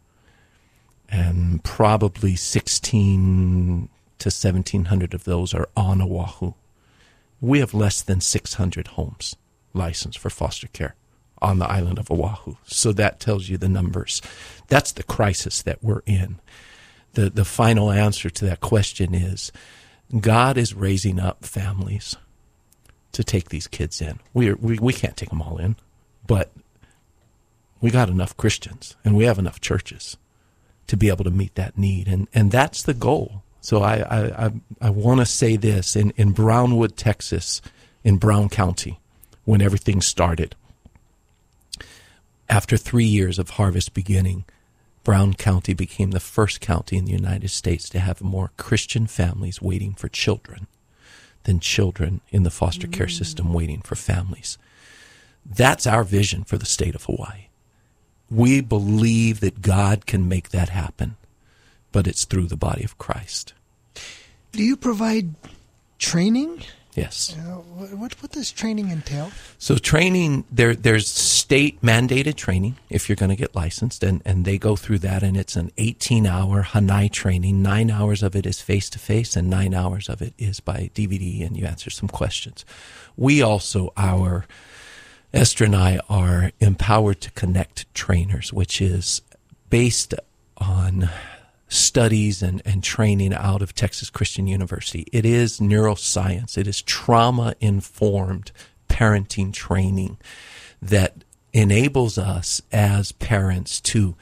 And probably 1,600 to 1,700 of those are on Oahu. We have less than 600 homes licensed for foster care on the island of Oahu. So that tells you the numbers. That's the crisis that we're in. The final answer to that question is God is raising up families to take these kids in. We can't take them all in, but we got enough Christians and we have enough churches to be able to meet that need. And that's the goal. So I want to say this. In Brownwood, Texas, in Brown County, when everything started, after 3 years of harvest beginning, Brown County became the first county in the United States to have more Christian families waiting for children than children in the foster care system waiting for families. That's our vision for the state of Hawaii. We believe that God can make that happen, but it's through the body of Christ. Do you provide training? Yes. What does training entail? So training, there's state-mandated training if you're going to get licensed, and they go through that, and it's an 18-hour Hanai training. 9 hours of it is face-to-face, and 9 hours of it is by DVD, and you answer some questions. We also, Esther and I are empowered to connect trainers, which is based on studies and training out of Texas Christian University. It is neuroscience. It is trauma-informed parenting training that enables us as parents to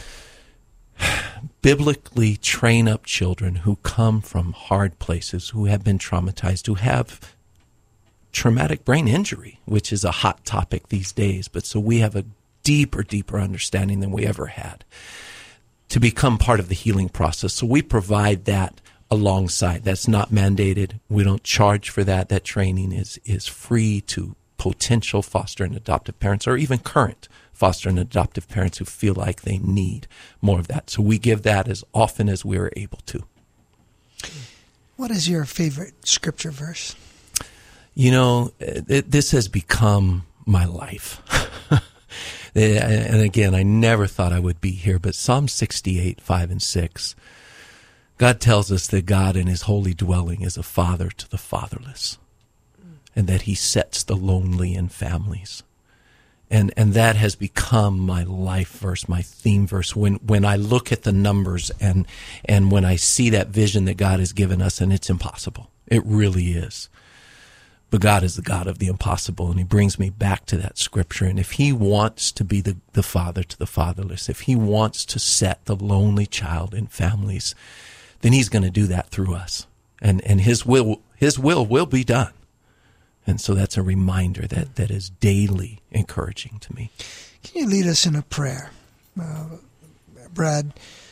biblically train up children who come from hard places, who have been traumatized, who have traumatic brain injury, which is a hot topic these days. But so we have a deeper understanding than we ever had to become part of the healing process. So we provide that alongside. That's not mandated. We don't charge for that. That training is free to potential foster and adoptive parents, or even current foster and adoptive parents who feel like they need more of that. So we give that as often as we are able to. What is your favorite scripture verse? You know, this has become my life. And again, I never thought I would be here, but Psalm 68, 5 and 6, God tells us that God in his holy dwelling is a father to the fatherless, and that he sets the lonely in families. And that has become my life verse, my theme verse. When I look at the numbers and when I see that vision that God has given us, and it's impossible. It really is. But God is the God of the impossible, and he brings me back to that scripture. And if he wants to be the father to the fatherless, if he wants to set the lonely child in families, then he's going to do that through us. And his will will be done. And so that's a reminder that is daily encouraging to me. Can you lead us in a prayer, Brad?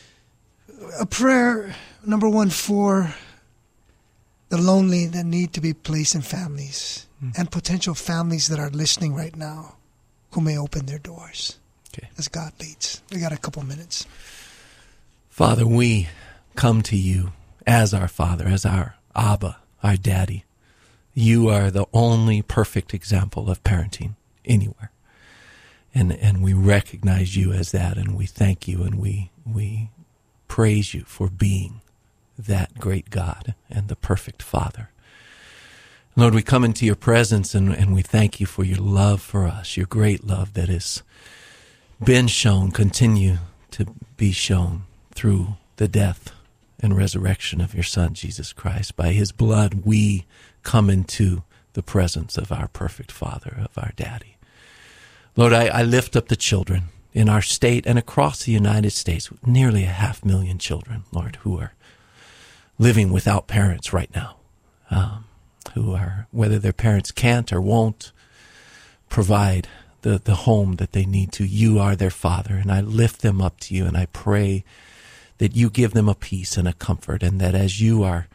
A prayer, number one, for the lonely that need to be placed in families, and potential families that are listening right now who may open their doors. Okay. As God leads. We got a couple minutes. Father, we come to you as our Father, as our Abba, our Daddy. You are the only perfect example of parenting anywhere. And we recognize you as that, and we thank you, and we praise you for being that great God and the perfect Father. Lord, we come into your presence and we thank you for your love for us, your great love that has been shown, continue to be shown through the death and resurrection of your Son, Jesus Christ. By his blood, we come into the presence of our perfect Father, of our Daddy. Lord, I lift up the children in our state and across the United States, nearly 500,000 children, Lord, who are living without parents right now, who are, whether their parents can't or won't provide the home that they need to. You are their Father, and I lift them up to you, and I pray that you give them a peace and a comfort, and that as you are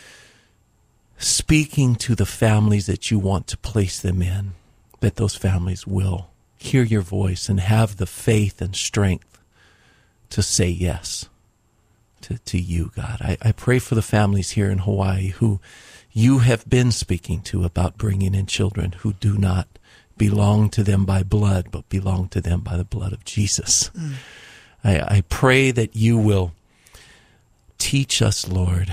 speaking to the families that you want to place them in, that those families will hear your voice and have the faith and strength to say yes to you, God. I pray for the families here in Hawaii who you have been speaking to about bringing in children who do not belong to them by blood, but belong to them by the blood of Jesus. I pray that you will teach us, Lord,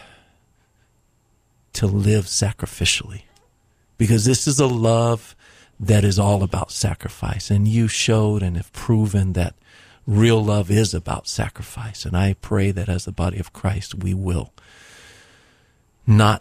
to live sacrificially, because this is a love that is all about sacrifice. And you showed and have proven that real love is about sacrifice. And I pray that as the body of Christ, we will not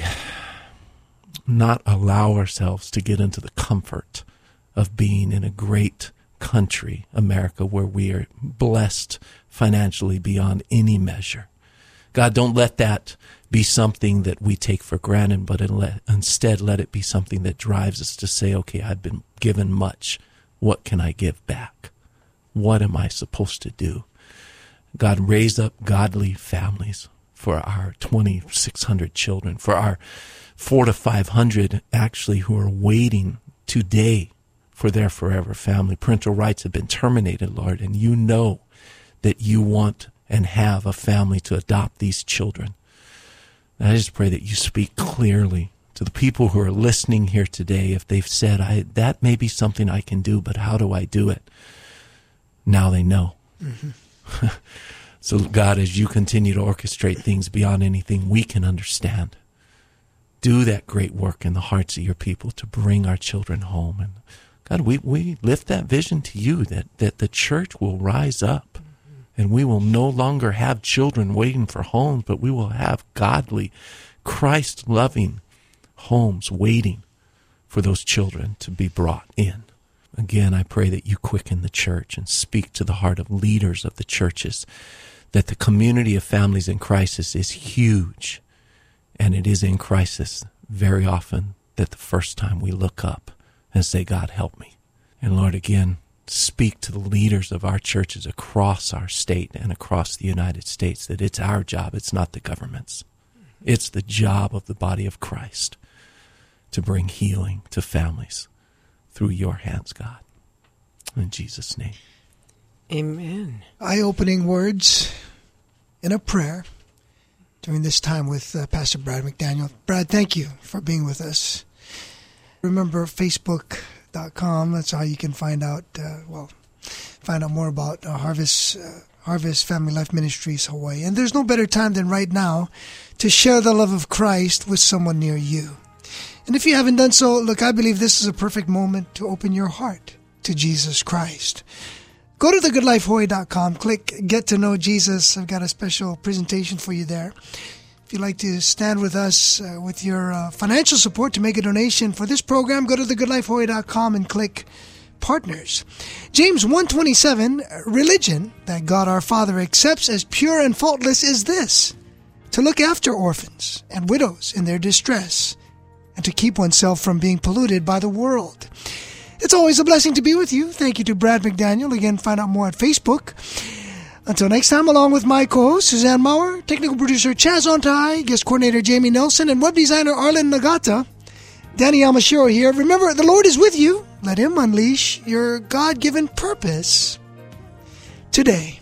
allow ourselves to get into the comfort of being in a great country, America, where we are blessed financially beyond any measure. God, don't let that be something that we take for granted, but instead let it be something that drives us to say, okay, I've been given much. What can I give back? What am I supposed to do? God, raise up godly families for our 2,600 children, for our 400 to 500 actually who are waiting today for their forever family. Parental rights have been terminated, Lord, and you know that you want and have a family to adopt these children. And I just pray that you speak clearly to the people who are listening here today. If they've said, that may be something I can do, but how do I do it? Now they know. Mm-hmm. So, God, as you continue to orchestrate things beyond anything we can understand, do that great work in the hearts of your people to bring our children home. And God, we lift that vision to you that the church will rise up. And we will no longer have children waiting for homes, but we will have godly, Christ-loving homes waiting for those children to be brought in. Again, I pray that you quicken the church and speak to the heart of leaders of the churches, that the community of families in crisis is huge, and it is in crisis very often that the first time we look up and say, God, help me. And Lord, again, speak to the leaders of our churches across our state and across the United States that it's our job, it's not the government's. It's the job of the body of Christ to bring healing to families through your hands, God. In Jesus' name. Amen. Eye-opening words in a prayer during this time with Pastor Brad McDaniel. Brad, thank you for being with us. Remember Facebook.com. That's how you can find out more about Harvest Family Life Ministries Hawaii. And there's no better time than right now to share the love of Christ with someone near you. And if you haven't done so, look, I believe this is a perfect moment to open your heart to Jesus Christ. Go to thegoodlifehawaii.com, click Get to Know Jesus. I've got a special presentation for you there. If you'd like to stand with us with your financial support to make a donation for this program, go to thegoodlifehawaii.com and click Partners. James 1:27, religion that God our Father accepts as pure and faultless is this: to look after orphans and widows in their distress, and to keep oneself from being polluted by the world. It's always a blessing to be with you. Thank you to Brad McDaniel. Again, find out more at Facebook. Until next time, along with my co-host, Suzanne Maurer, technical producer Chaz Ontai, guest coordinator Jamie Nelson, and web designer Arlen Nagata, Danny Yamashiro here. Remember, the Lord is with you. Let Him unleash your God-given purpose today.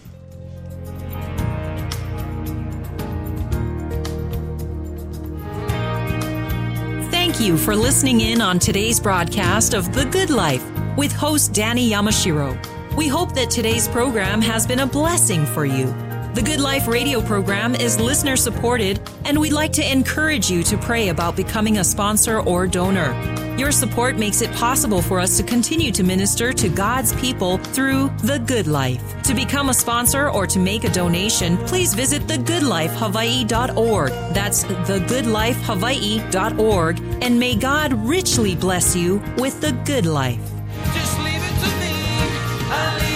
Thank you for listening in on today's broadcast of The Good Life with host Danny Yamashiro. We hope that today's program has been a blessing for you. The Good Life radio program is listener-supported, and we'd like to encourage you to pray about becoming a sponsor or donor. Your support makes it possible for us to continue to minister to God's people through The Good Life. To become a sponsor or to make a donation, please visit thegoodlifehawaii.org. That's thegoodlifehawaii.org. And may God richly bless you with the good life. Just leave it to me.